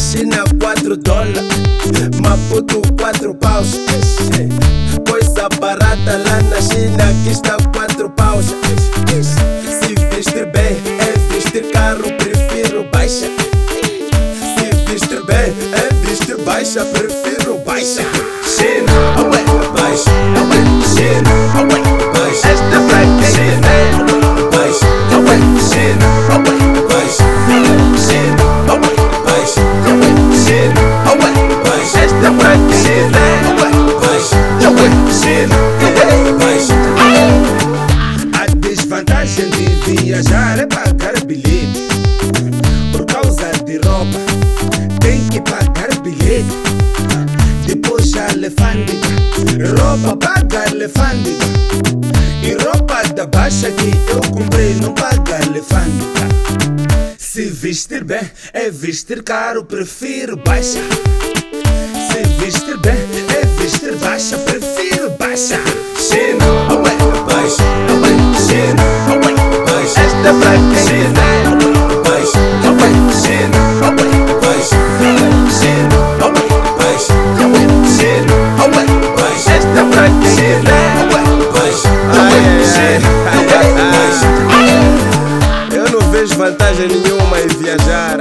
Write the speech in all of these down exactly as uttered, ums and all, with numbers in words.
China quatro dólares, Maputo quatro paus. Coisa barata lá na China que está quatro paus. Se vestir bem é vestir caro, prefiro baixa. Se vestir bem é vestir baixa, prefiro baixa. China, ué, baixa, ué, China, ué, baixa. Esta vai China, baixa, ué, China, ué, baixa, China, ué, baixa, China, ué, baixa. Esta vai China, ué, baixa, ué, China, ué, baixa. A desvantagem de viajar é pagar bilhete. Por causa de roupa tem que pagar bilhete. Depois a alfândega, roupa paga alfândega. E roupa da baixa que eu comprei não paga alfândega. Se vestir bem é vestir caro, prefiro baixa. Se vestir bem é vestir baixa, prefiro baixa. China, ué, baixa, ué, China, ué, baixa. Esta vai China, baixa, ué, China, ué, baixa, China, ué, baixa, China, ué, baixa. Esta vai China, ué, baixa, China, ué, baixa. Eu não vejo vantagem nenhuma em viajar.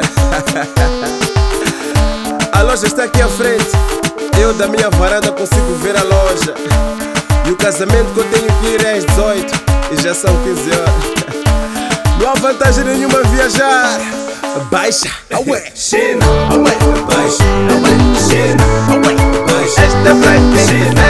A loja está aqui à frente. Eu da minha varanda consigo ver a loja. E o casamento que eu tenho que ir é às dezoito e já são quinze horas. Não há vantagem nenhuma viajar. Baixa, ué, China, ué, baixa, ué, China, ué, baixa. Esta vai China.